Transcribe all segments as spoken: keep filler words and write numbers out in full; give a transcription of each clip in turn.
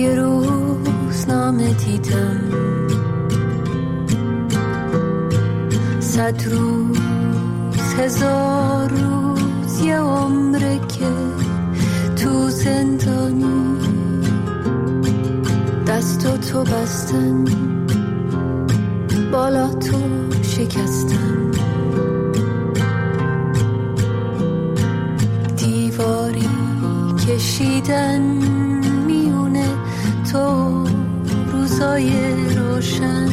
توی روزنامه دیدم صد روز هزار روز یه عمره که تو زندانی دست و تو بستن بالا تو شکستن دیواری کشیدن میونه تو روزای روشن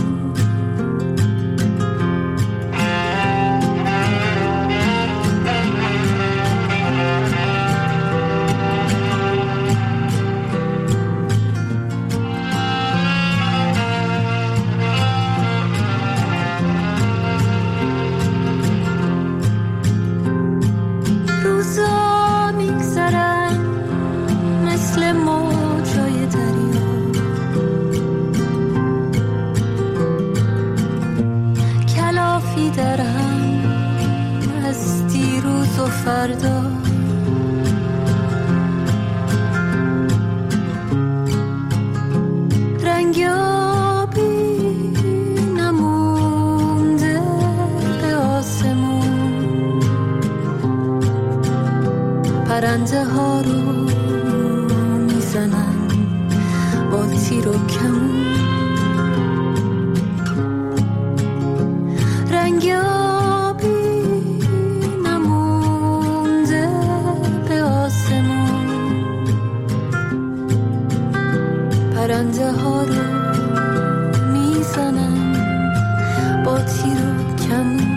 فردا رنگابی نمونده به آسمون پرنده ها رو میزنن با تیر و کمون رنگابی پرنده ها رو میزنن با تیر و کمون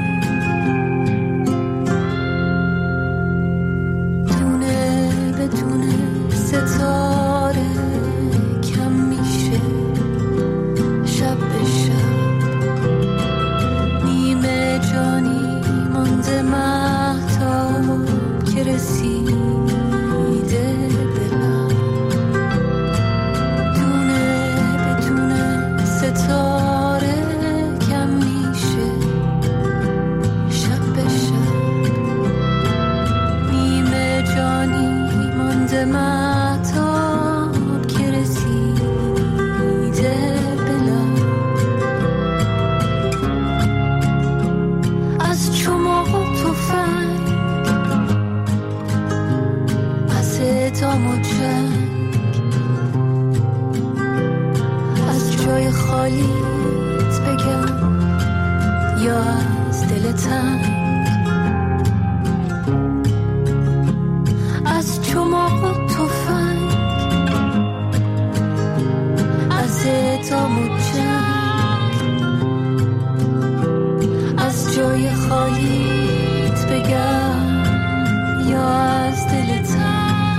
دونه به دونه ستاره کم میشه شب به شب نیمه جانی مانده مهتاب که رسیده ستاره کم میشه شب به شب نیمه جانی مانده مهتاب که رسیده به لب از چماق و تفنگ از اعدام و جنگ جای خالیت بگم یا از دل تنگ از چماق و تفنگ از اعدام و جنگ از جای خالیت بگم یا از دل تنگ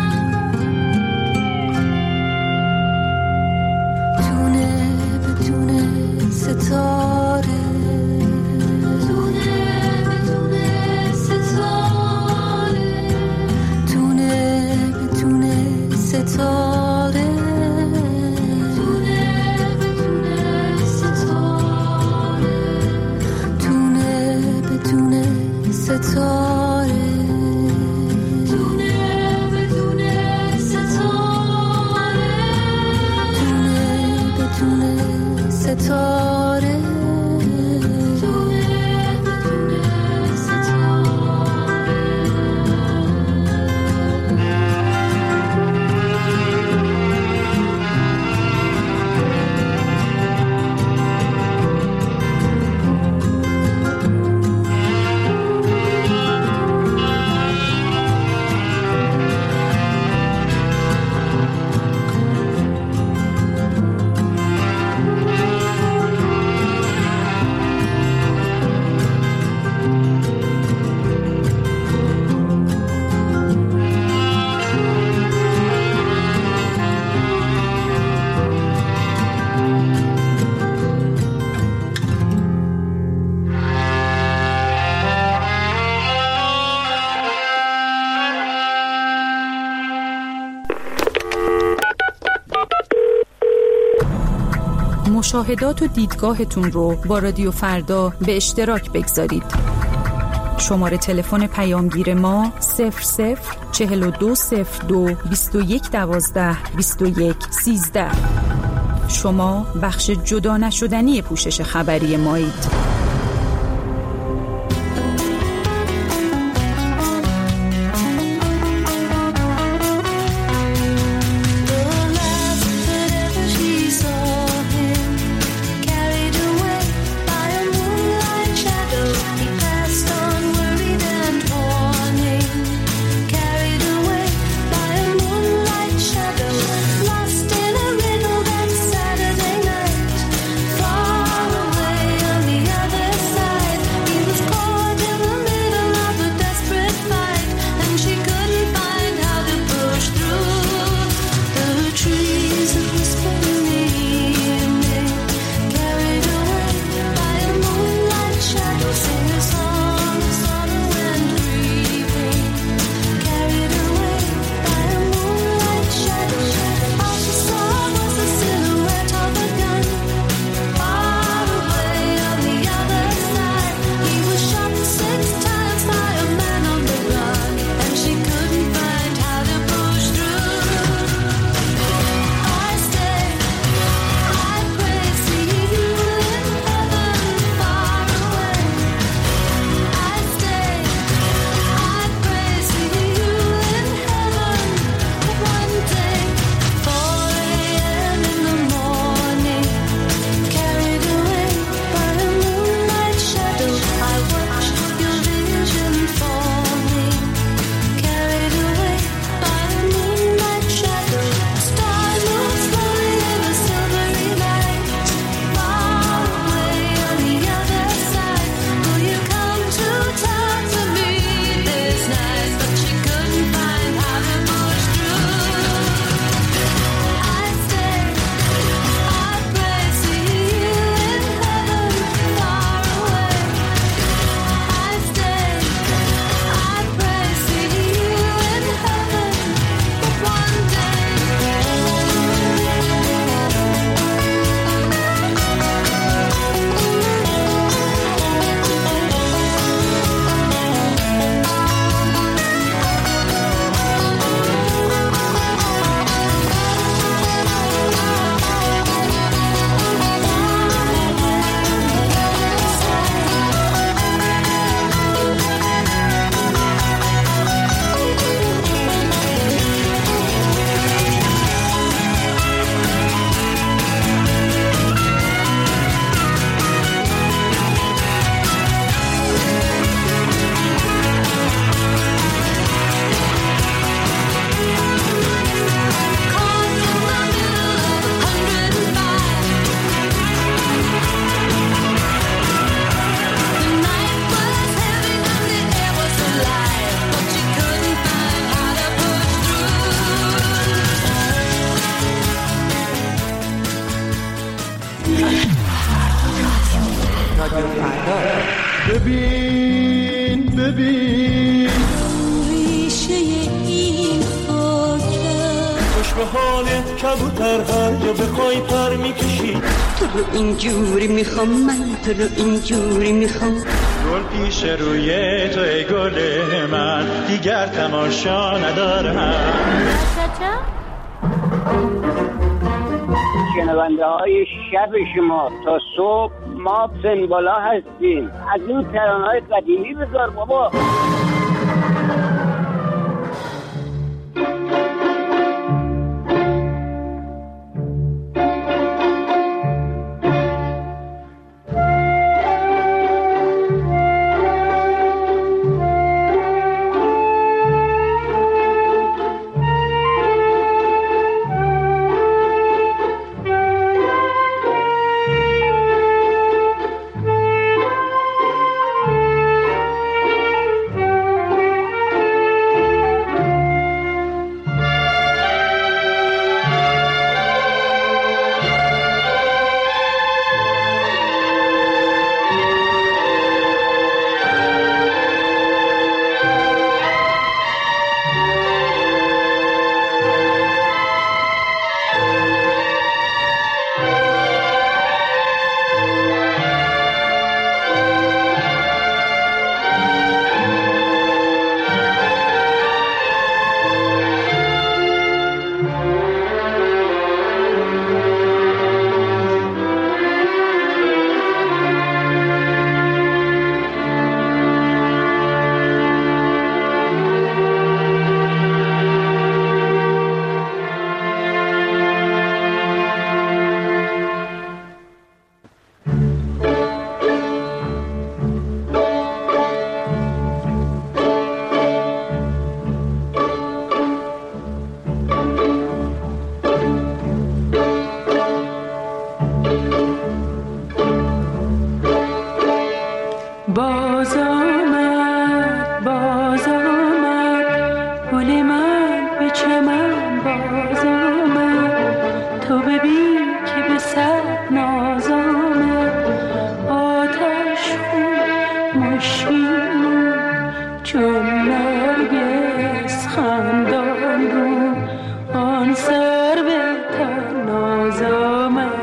ستاره دونه بدونه ستاره دونه بدونه ستاره دونه بدونه ستاره دونه بدونه ستاره دونه بدونه ستاره دونه بدونه ستاره مشاهدات و دیدگاهتون رو با رادیو فردا به اشتراک بگذارید. شماره تلفن پیامگیر ما صفر صفر چهل و دو صفر دو بیست و یک دوازده بیست و یک سیزده. شما بخش جدا نشدنی پوشش خبری مایید. ببین ببین ریشه این خاکه خوش به حالت کبوتر هر جا بخوای پر میکشی تو رو اینجوری میخوام من تو رو اینجوری میخوام گل پیش روی تو ای گل من دیگر تماشا ندارم شنونده های شب شما تا صبح ما پنبالا هستیم. از این ترانه های قدیمی بذار بابا. باز آمد باز آمد گل من به چمن باز آمد تو ببین که به صد ناز آمد آتش خون مشکین چون نرگس خندان رو آن سر به تن ناز آمد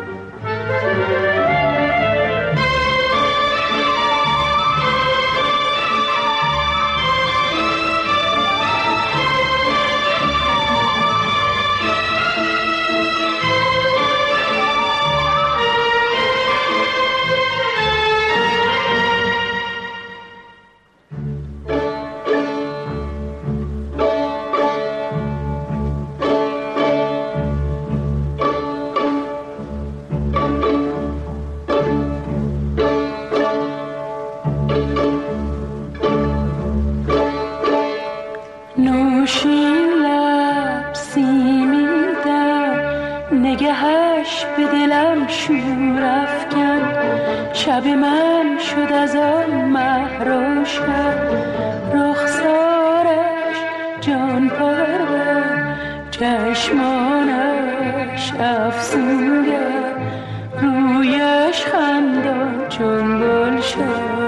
نوشین لب سیمیدم نگهش به دلم شور افکن شب من شد از آن مه روشن رخسارش جان پرور چشمانش افسونگر رویش خندان چون گلشن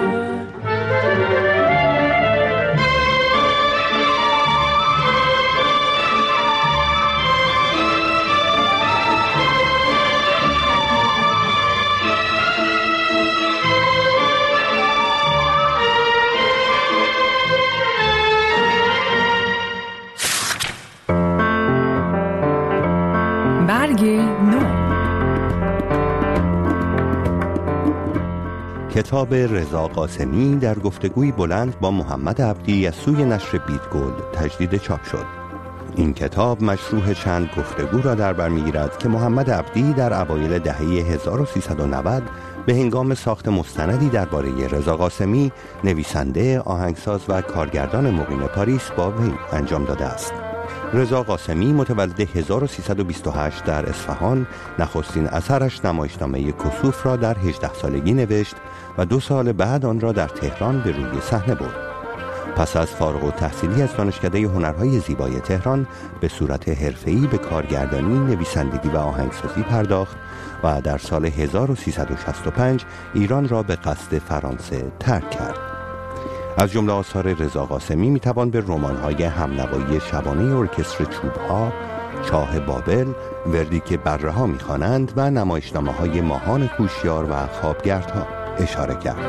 برگ نو. کتاب رضا قاسمی در گفتگوی بلند با محمد عبدی از سوی نشر بیدگل تجدید چاپ شد. این کتاب مشروح چند گفتگو را در بر می‌گیرد که محمد عبدی در اوایل دهه هزار و سیصد و نود به هنگام ساخت مستندی درباره رضا قاسمی، نویسنده، آهنگساز و کارگردان مقیم پاریس با وی انجام داده است. رضا قاسمی متولد هزار و سیصد و بیست و هشت در اصفهان، نخستین اثرش نمایشنامه کسوف را در هجده سالگی نوشت و دو سال بعد آن را در تهران به روی صحنه برد. پس از فارغ التحصیلی از دانشکده هنرهای زیبای تهران به صورت حرفه‌ای به کارگردانی، نویسندگی و آهنگسازی پرداخت و در سال هزار و سیصد و شصت و پنج ایران را به قصد فرانسه ترک کرد. از جمله آثار رضا قاسمی میتوان به رمان‌های همنوایی شبانه ارکستر چوب‌ها، چاه بابل، وردی که بره‌ها می‌خوانند و نمایشنامه‌های ماهان کوشیار و خوابگردها اشاره کرد.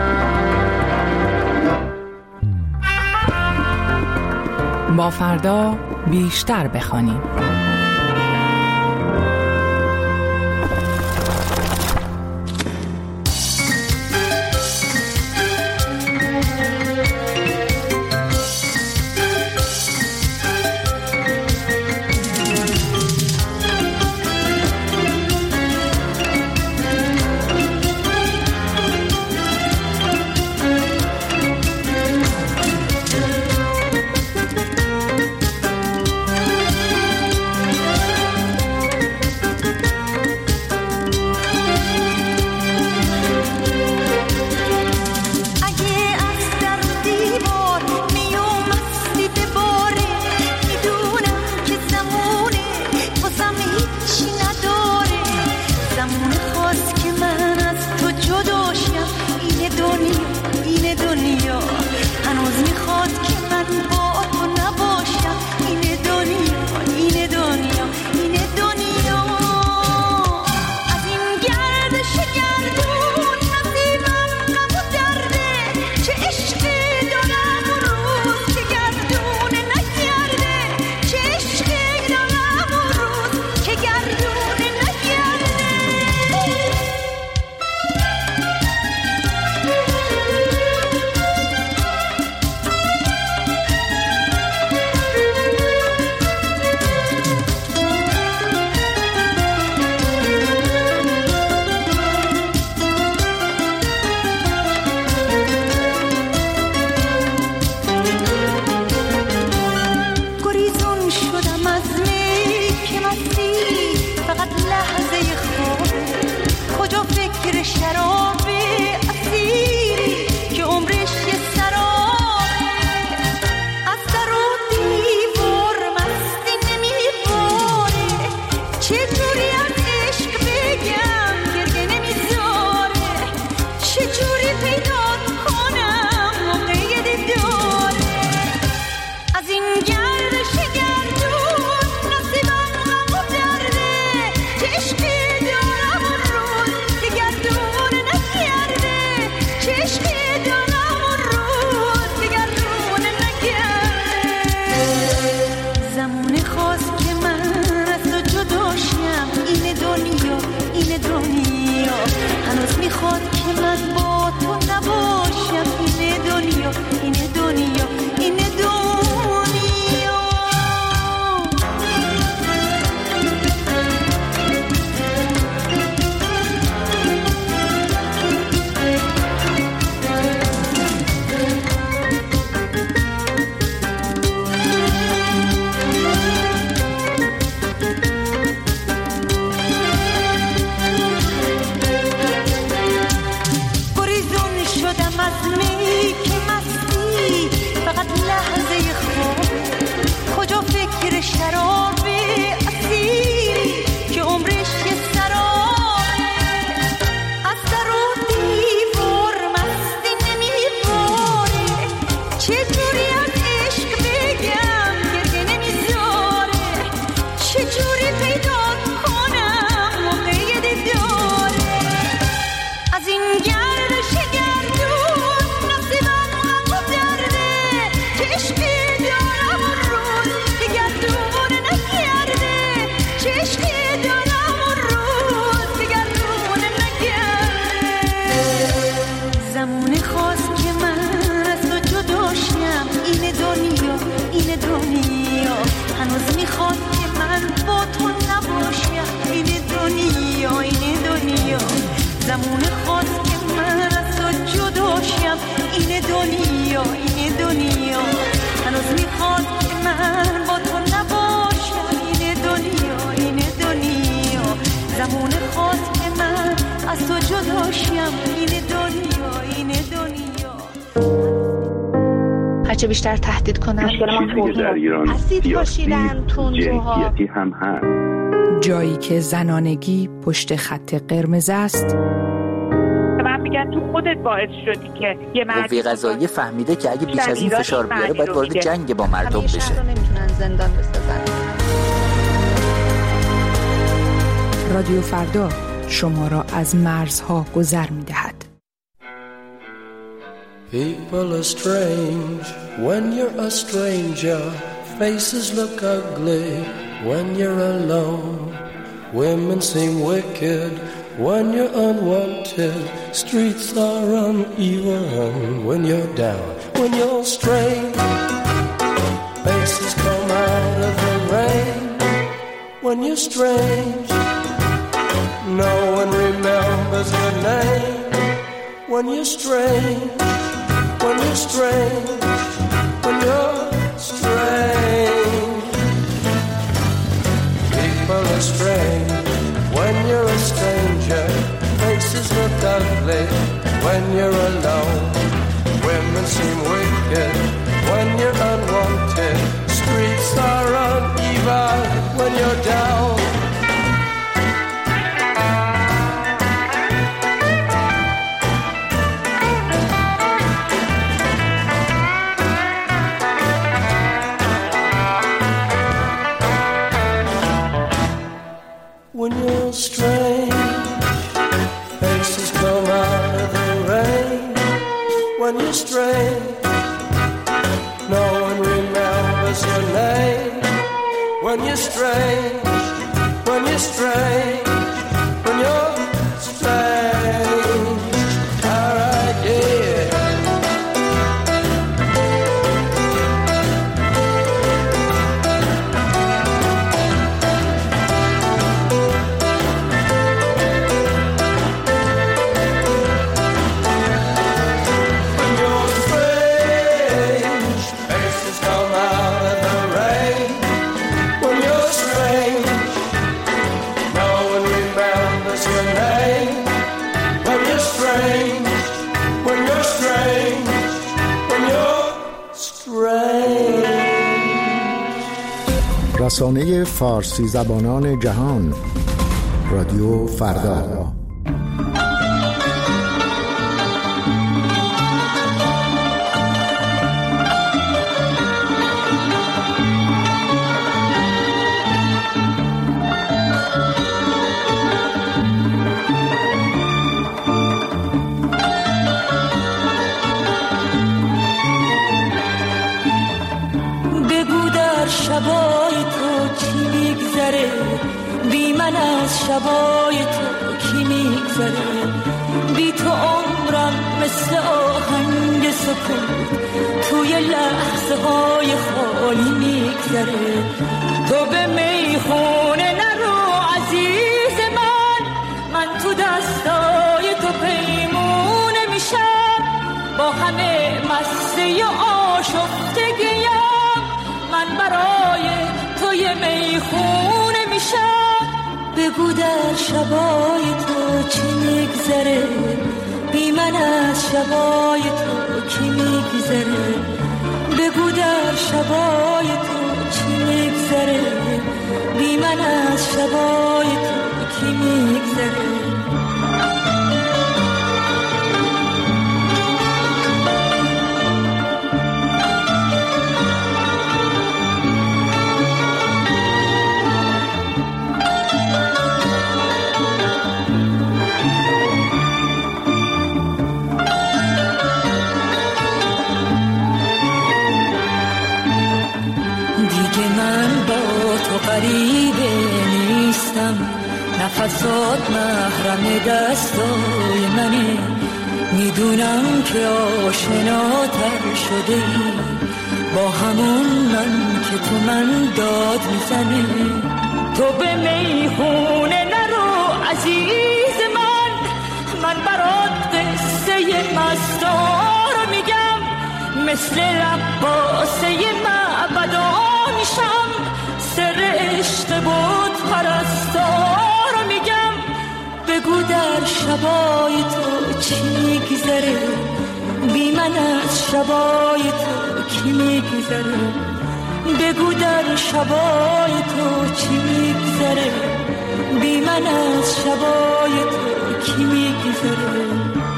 با فردا بیشتر بخوانیم. از تو جداشیم این دنیا این دنیا. هرچه بیشتر تهدید کنن چیزی که در ایران سیاسی جنسیتی هم هست. جایی که زنانگی پشت خط قرمز است. من میگن تو خودت باعث شدی که یه مرد قوه قضاییه فهمیده که اگه بیش از این فشار بیاره باید وارد جنگ با مردم بشه. همیشه رو نمیتونن زندان بسازن. رادیو فردا شما را از مرزها گذر می‌دهد. People are strange when you're a stranger. Faces look ugly when you're alone. Women seem wicked when you're unwanted. Streets are uneven when you're down. When you're strange, faces come out of the rain. When you're strange, no one remembers your name. When you're strange, when you're strange, when you're strange. People are strange when you're a stranger. Faces look ugly when you're alone. Women seem wicked when you're unwanted. Streets are uneven when you're down. When you're strange, faces come out of the rain. When you're strange, no one remembers your name. When you're strange, when you're strange, when you're strange. All right, yeah. رسانه فارسی زبانان جهان، رادیو فردا. شبای تو کی میگذره، بی من از شبای تو کی میگذره، بی تو عمرم مثل آهنگ سکوت توی لحظه های خالی میگذره. تو به میخونه نرو عزیز من، من تو دستای تو پیمونه میشم، با همه مسته آشفتگیم من برای توی میخونه میشم. بگو در شبای تو چی میگذره، بی من از شبای تو کی میگذره، بگو در شبای تو چی میگذره، بی من از شبای تو کی میگذره. غریبه نیستم، نفسات محرم دستای منه، میدونم که آشناتر شده ای با همون من که تو من داد میزنه. تو به میخونه نرو عزیز من، من برات قصه مستا رو میگم، مثل رقاصه معبدا میشم، سر عشق بود پرستا رو میگم. بگو در شب شبای تو چی میگذره، بی من از شبای تو کی میگذره، بگو در شبای تو چی میگذره، بی من از شبای تو کی میگذره.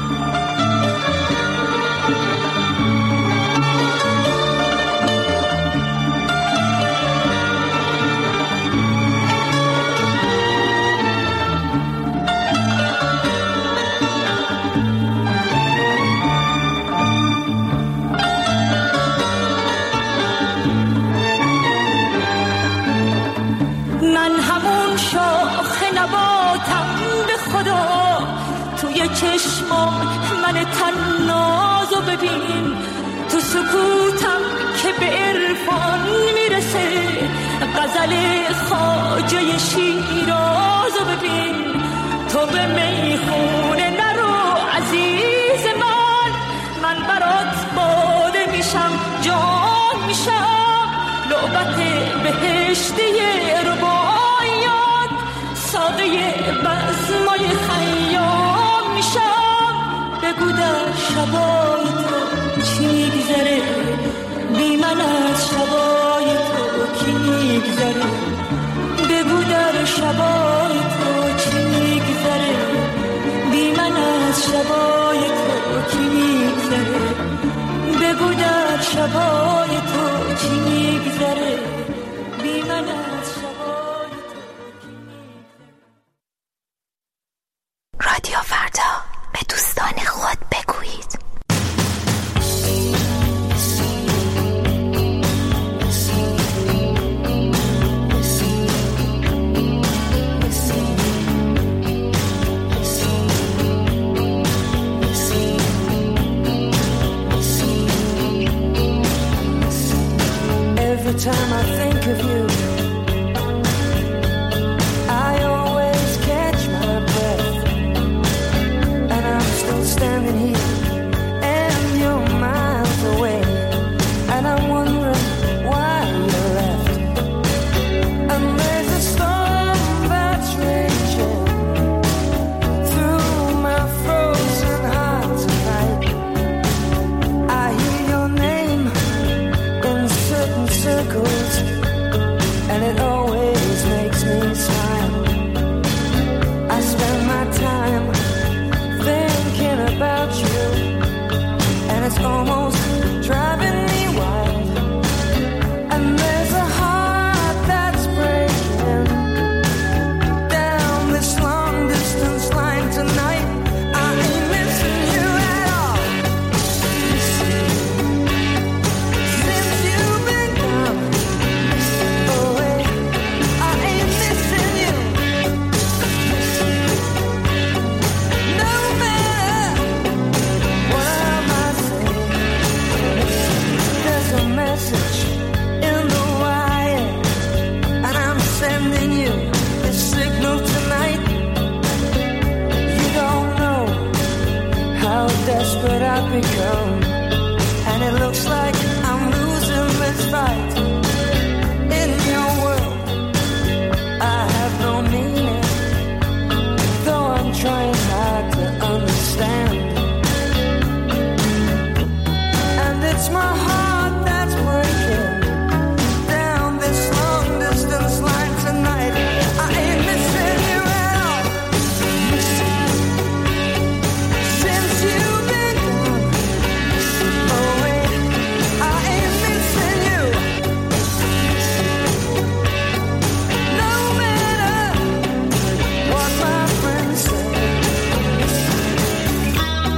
توی چشمام من تنازو ببین، تو سکوتم که به عرفان میرسه، غزل خواجه شیرازو ببین، تو به میخونه نرو عزیز من، من برات باده میشم جان میشم، لعبت بهشتی رباعیات، ساقه بزمای خیام میشم، بگو در شبای تو چی میگذره، بی من از شبای تو کی میگذره، بگو در شبای تو چی میگذره، بی من از شبای تو کی میگذره، بگو در شبای تو چی میگذره، بی من از شبای تو کی میگذره. رادیو فردا، به دوستان خود بگویید. Every time I think of you, I always catch my breath, and I'm still standing here, and you're miles away, and I'm wondering why you left. And there's a storm that's raging through my frozen heart tonight. I hear your name in certain circles, and it always makes me smile. I spend my time thinking about you, and it's almost driving me wild. And there's a heart that's breaking down this long distance line tonight. I ain't missing you at all. Since you've been gone away, I ain't missing you. No matter what I might say, there's a message in the wire, and I'm sending you this signal tonight. You don't know how desperate I've become, and it looks like I'm losing this fight. In your world, I have no meaning, though I'm trying hard to understand. And it's my heart that's breaking down this long distance line tonight. I ain't missing you at all. Since you've been gone away, I ain't missing you. No matter what my friends say.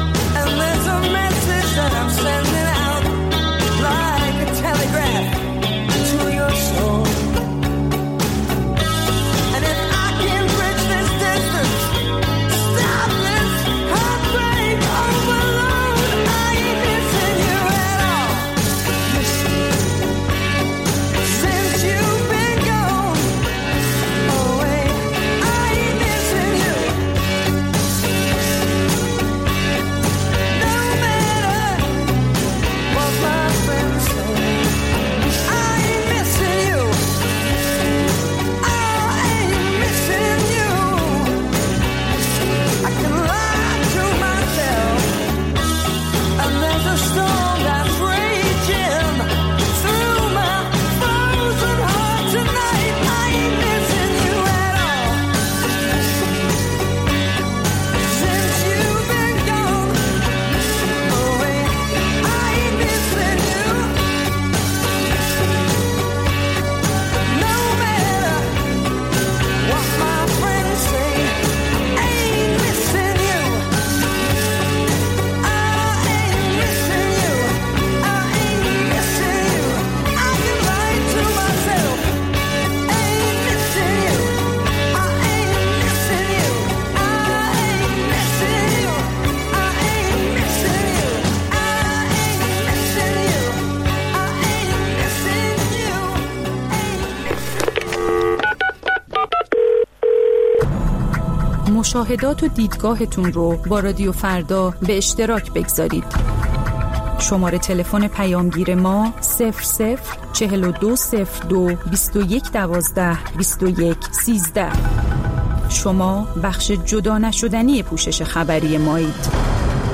مشاهدات و دیدگاهتون رو با رادیو فردا به اشتراک بگذارید. شماره تلفن پیامگیر ما صفر صفر چهل و دو صفر دو بیست و یک دوازده بیست و یک سیزده. شما بخش جدا نشدنی پوشش خبری مایید.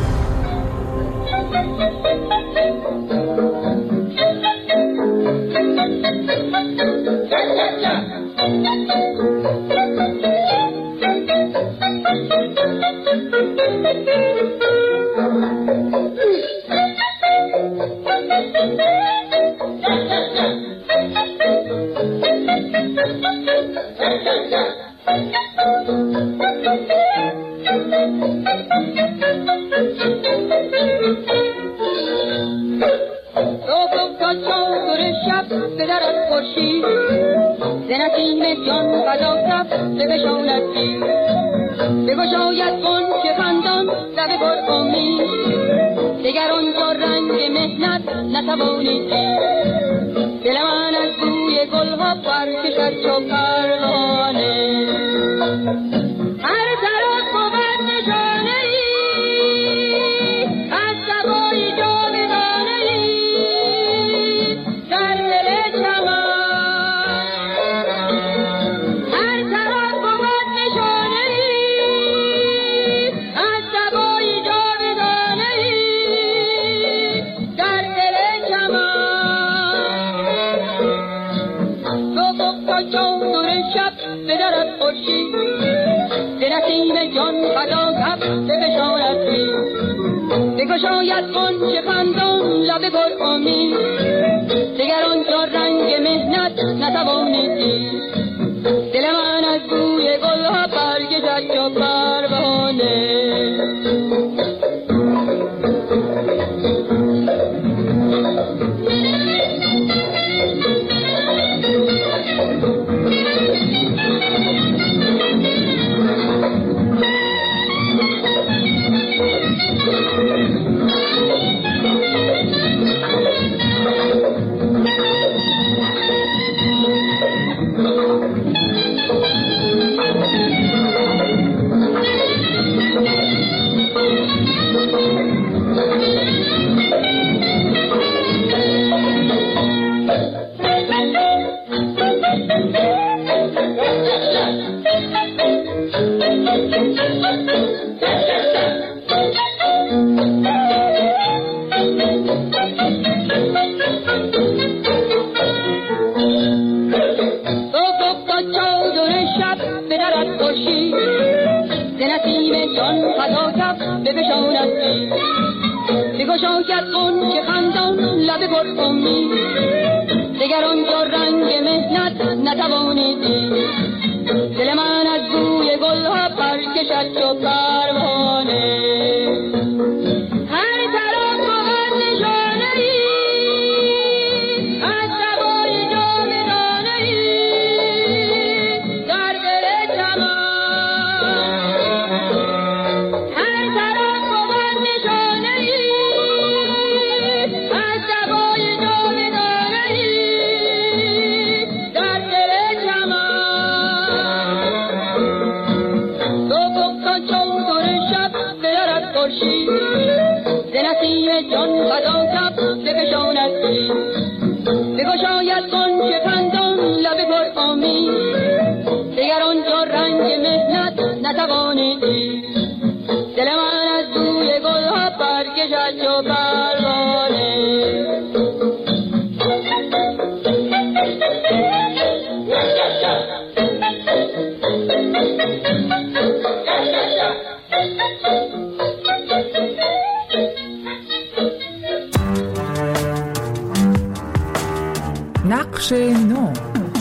نقش نو.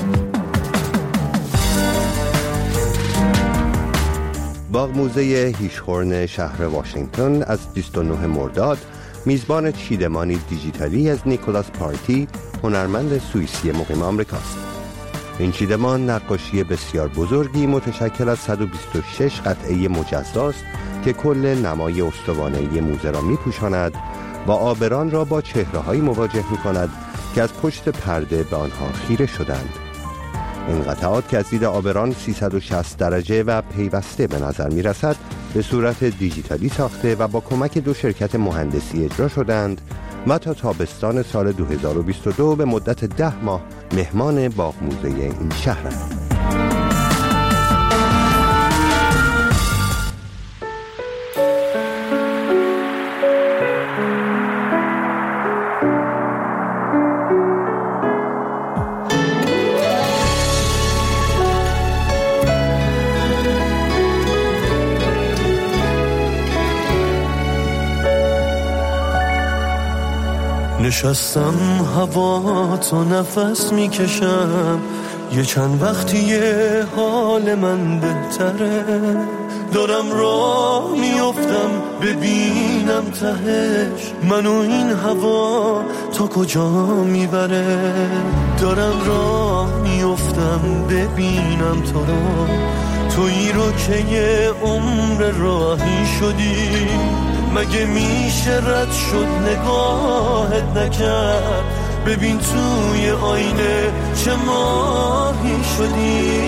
باغ موزه هیشهورن شهر واشنگتن از بیست و نه مرداد میزبان چیدمانی دیجیتالی از نیکولاس پارتی، هنرمند سوئیسی مقیم آمریکاست. این چیدمان نقاشی بسیار بزرگی متشکل از صد و بیست و شش قطعه مجزاست که کل نمای استوانه‌ای موزه را می‌پوشاند و عابران را با چهره‌هایی مواجه می‌کند که از پشت پرده به آنها خیره شدند. این قطعات که از دید آبران سیصد و شصت درجه و پیوسته به نظر می رسد به صورت دیجیتالی ساخته و با کمک دو شرکت مهندسی اجرا شدند و تا تابستان سال دو هزار و بیست و دو به مدت ده ماه مهمان باغ موزه این شهرند. نشستم هوا تو نفس میکشم، یه چند وقتیه حال من بهتره، دارم راه میافتم ببینم تهش منو این هوا تا کجا میبره، دارم راه میافتم ببینم تو رو، تویی رو که یه عمر راهی شدی، مگه میشه رد شد نگاهت نکرد، ببین توی آینه چه ماهی شدی،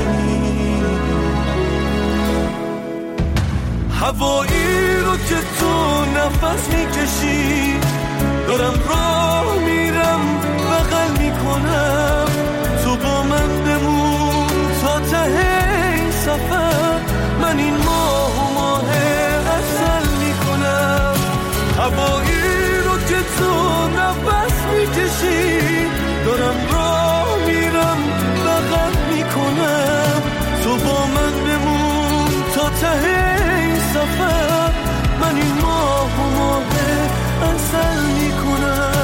هوایی رو که تو نفس میکشی، دارم راه میرم بغل میکنم، تو با من بمون تا ته این سفر، من این ماه و ماه اصل میکنم، هوایی رو که تو نفس میکشی، دارم راه میرم بغل میکنم، تو با من بمون تا ته این سفر، من این ماه و ماه اصل میکنم.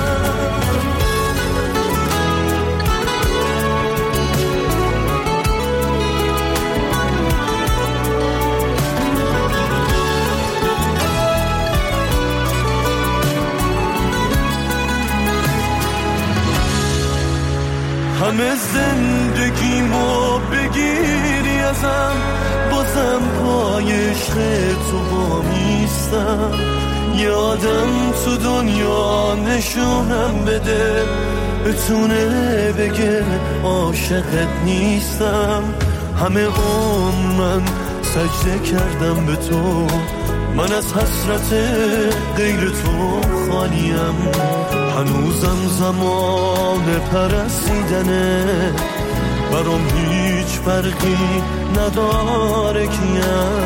همه زندگیمو بگیری ازم، بازم پای عشق تو با میستم، یه آدم تو دنیا نشونم بده، بتونه بگه عاشقت نیستم، همه عمر من سجده کردم به تو، من از حسرت غیر تو خالیم، هنوزم زمان پرستیدنه، برام هیچ فرقی نداره کیم،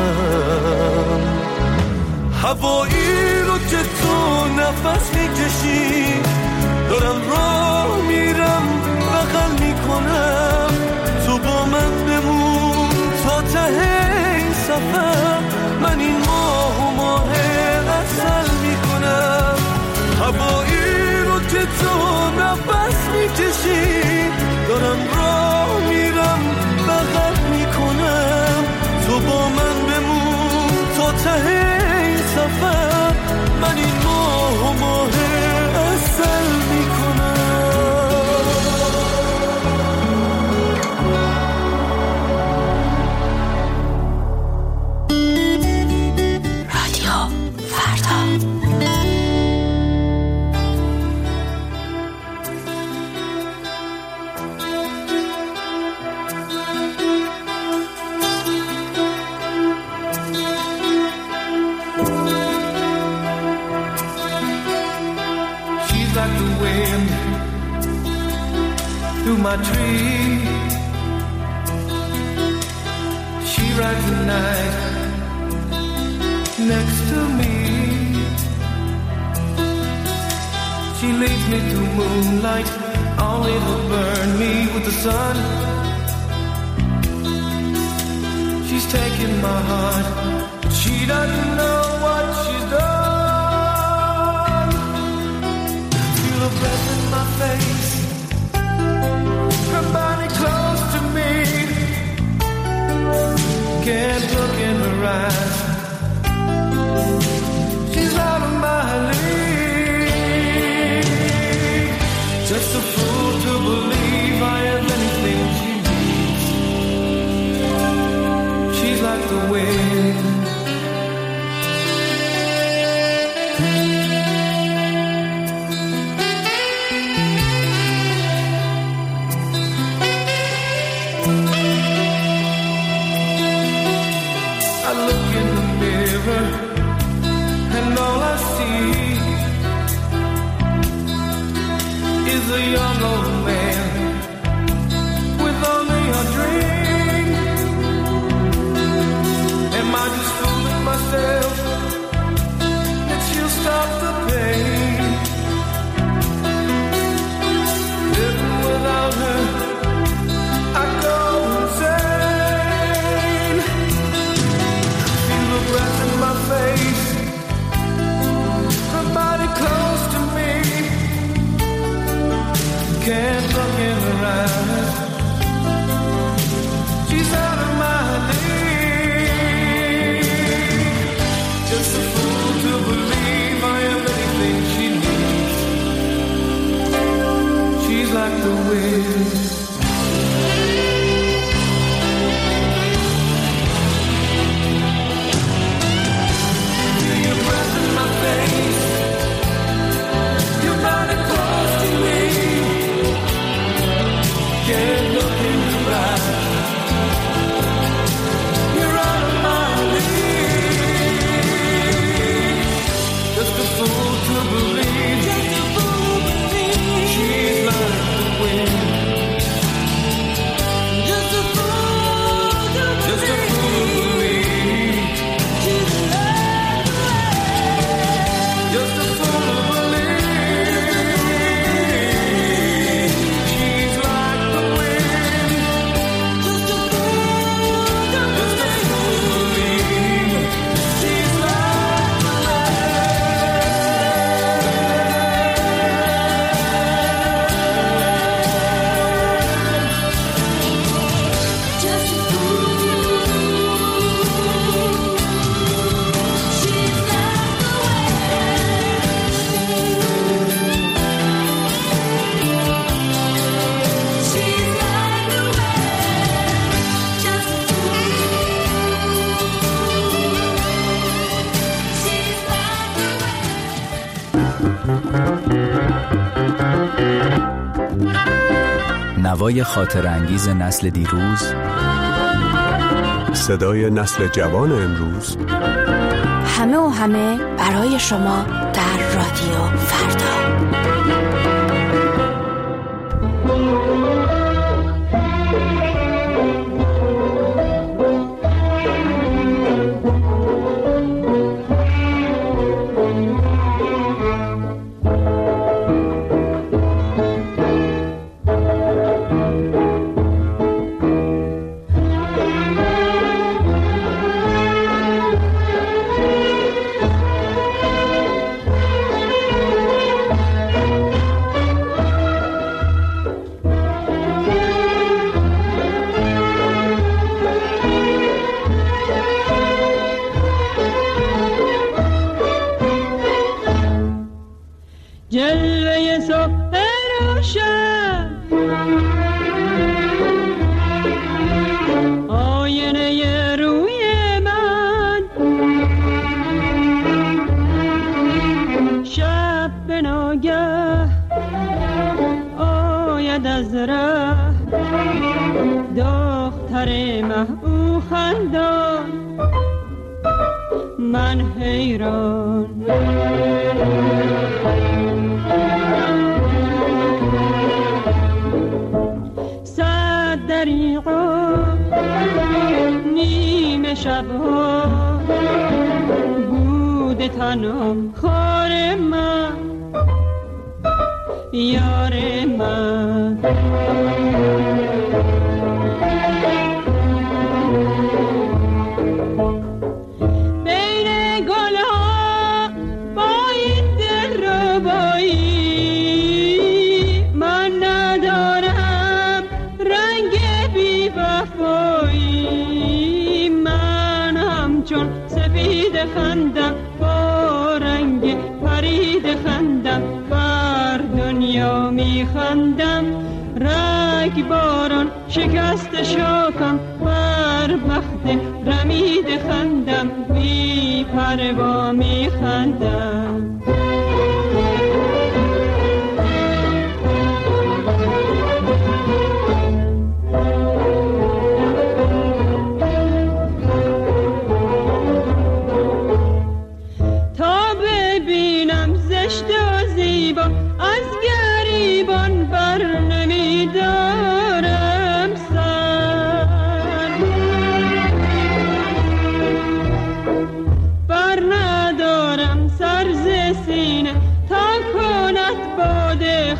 هوایی رو که تو نفس میکشی، دارم راه میرم بغل میکنم، تو با من بمون تا ته این سفر، من این ماه و ماه اصل میکنم، هوایی رو که تو نفس میکشی، دارم راه میرم بغل میکنم، تو با من بمون تا ته این سفر، من این ماه و ماه اصل میکنم. Through my tree, she rides the night next to me, she leads me to moonlight, only to burn me with the sun, she's taking my heart, she doesn't know what she's done, feel her breath in my face, her body close to me, can't look in her eyes, she's out of my league, just a fool to believe I have anything she needs, she's like the wind, look in the mirror and all I see is a young old man with only a dream. Am I just fooling myself that she'll stop the pain? Living without her, I go insane. Feel the breath in my face, her body close to me. Can't look in her eyes, she's out of my league. Just a fool to believe I am anything she needs. She's like the wind. Feel your breath in my face, your body close to me. Can't look in your eyes, you're out of my league. Just a fool to believe, just a fool to believe she's like the wind. Just a fool to believe, just a fool to believe she's like the wind. Just a fool to believe she's like the wind. Just a fool to believe she's like the just a fool, she's like the she's like the just a fool, she's نوای خاطر انگیز نسل دیروز، صدای نسل جوان امروز، همه و همه برای شما در رادیو فردا. جلوه صبح روشن، آینه روی من، شب به ناگه آید از ره، دختر مه او خندان، من حیران. صد دریغا نیمه شبها بود تنها خار من، یار من. خندم با رنگ پرید خندم، بر دنیا می خندم، رگ باران شکست شاکم، بر بخت رمید خندم، بی پروا می خندم.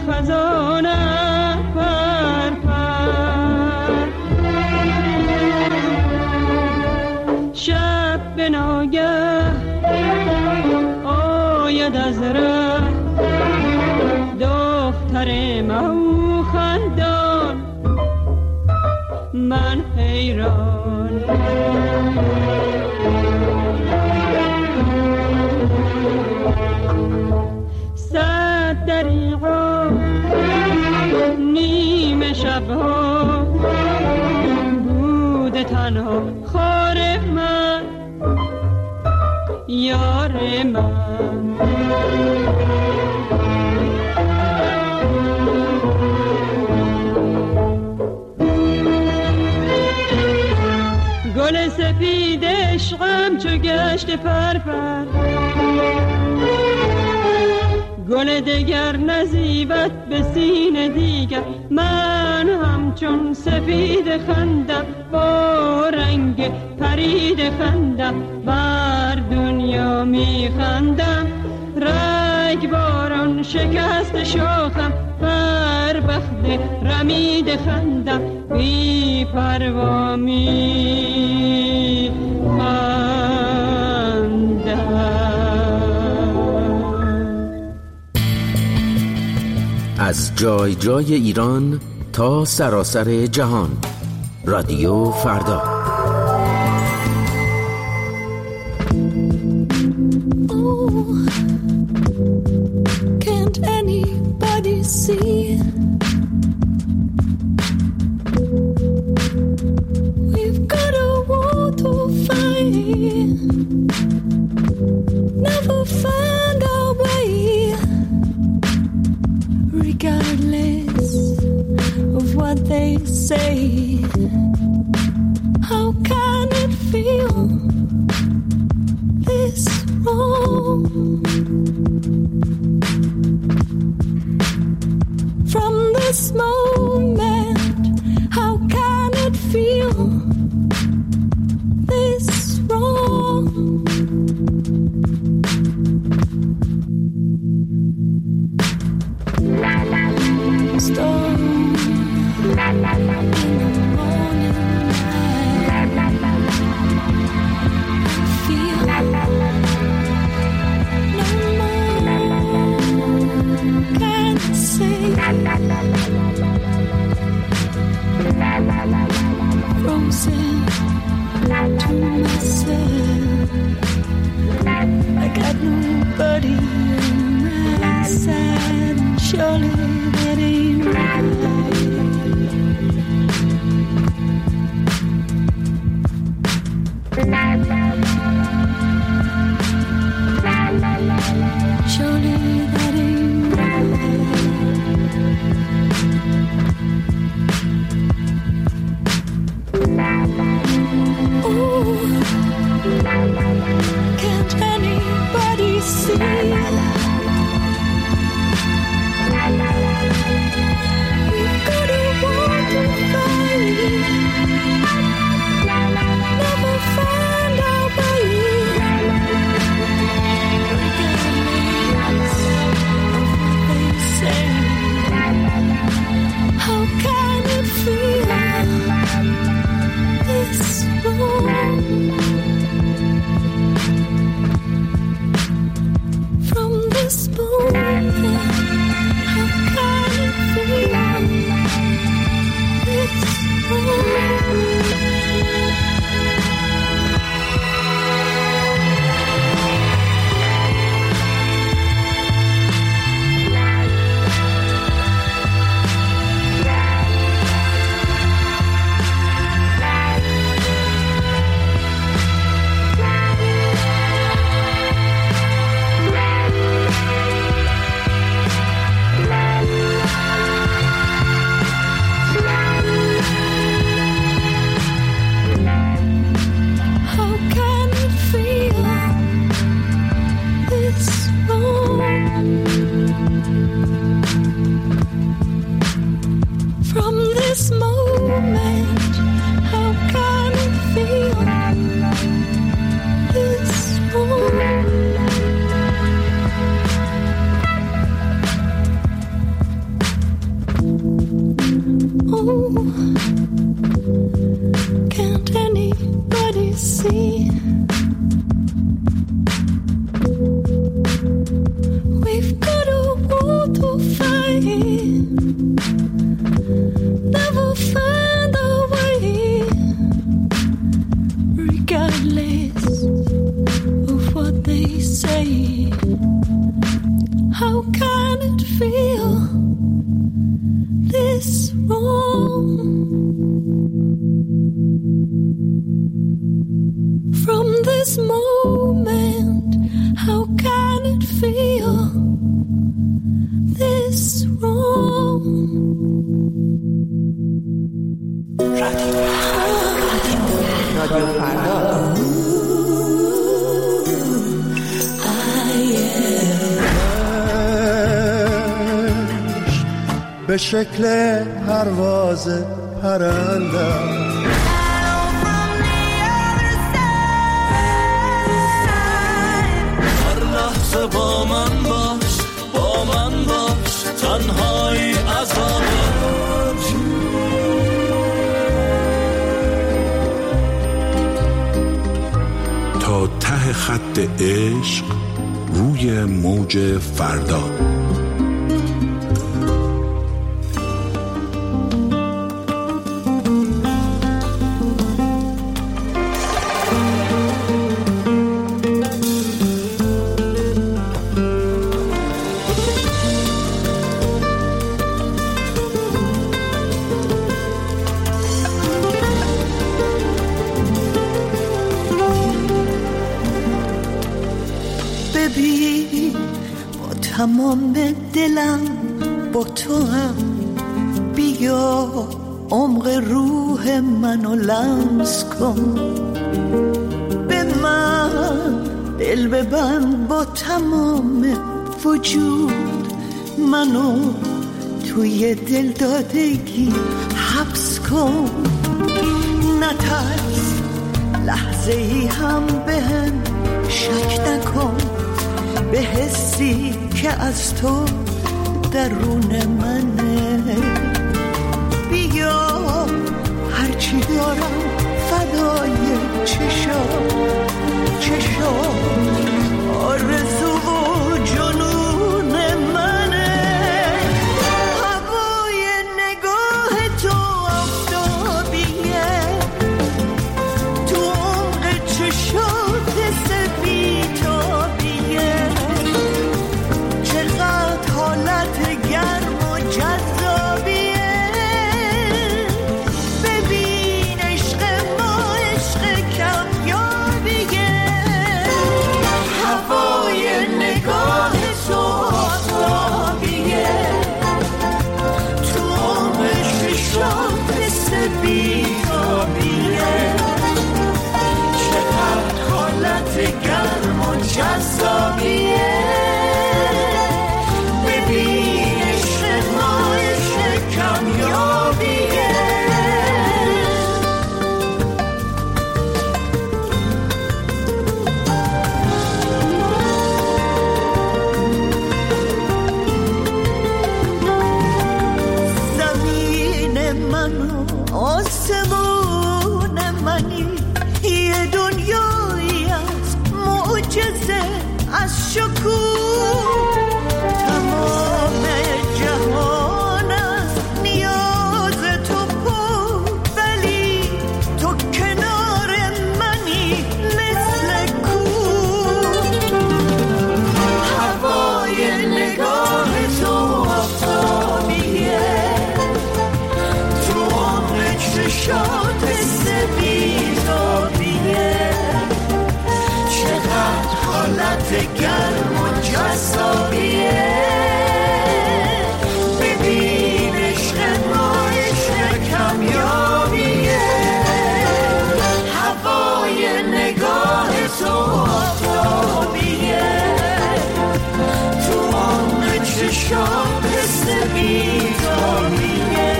خزانه پر پر. شب به ناگه آید از ره دختر مهو خندان، من حیران. صد دریغا نیمه شبها بوده تنها خار من یار من. گل سفید عشقم چو گشت پرپر، گل دگر نزیبت به سینه دیگر. من همچون سفید خندم با رنگ پرید خندم، بر دنیا می خندم. رگ باران شکست شاخم بر بخت رمید خندم، بی پروا می خندم. از جای جای ایران تا سراسر جهان، رادیو فردا. Oh, can't anybody see? We've got a war to fight, never find our way, regardless of what they say. How can it feel this wrong? From this moment, how can it feel this wrong? Storm in the morning light, feel no more can say. Frozen to myself, I got nobody on my side. Surely that ain't right. Surely that ain't right. Ooh, can't anybody see? We've got a war to fight, never find our way, regardless of what they say. How can it feel this wrong? From this How can it feel this wrong? From this moment, how can it feel this wrong? رادیو فردا. به شکل پرواز پرندم هر لحظه با من باش، با من باش، تنهایی عذابه. تا ته خط عشق روی موج فردا. تمام دلم با تو هم، بیا عمق روح منو لمس کن، به من دل ببند با تمام وجود، منو توی دل دادگی حبس کن، نترس لحظه ای هم بهم شک نکن، به حسی که از تو درون منه، بیا هرچی دارم فدای چشام چشام، آرزو و جنون منه، هوای نگاه تو آفتابیه، تو عمق چشات سپیدابیه، چقدر حالت گرم و جذابیه، ببین عشق ما عشق کمیابیه، هوای نگاه تو آفتابیه، تو عمق چشات سپیدابیه، چقدر حالت گرم و جذابیه، ببین عشق ما عشق کمیابیه. زمین من و آسمون منی، یه دنیایی از معجزه، از شکوه، تمام جهان از نیاز تو پر، ولی تو کنار منی مثل کوه، هوای نگاه تو آفتابیه، تو عمق چشات سپیدابیه، چقدر حالت گرم و جذابیه، ببین عشق ما عشق کمیابیه، هوای نگاه تو آفتابیه، تو عمق چشات سپیدابیه،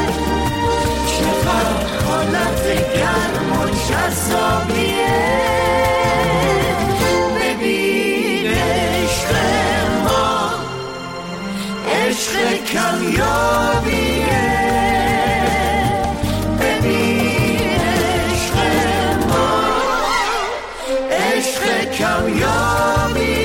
چقدر حالت گرم و جذابیه، ببین عشق ما عشق کمیابیه، ببین عشق ما عشق کمیابیه.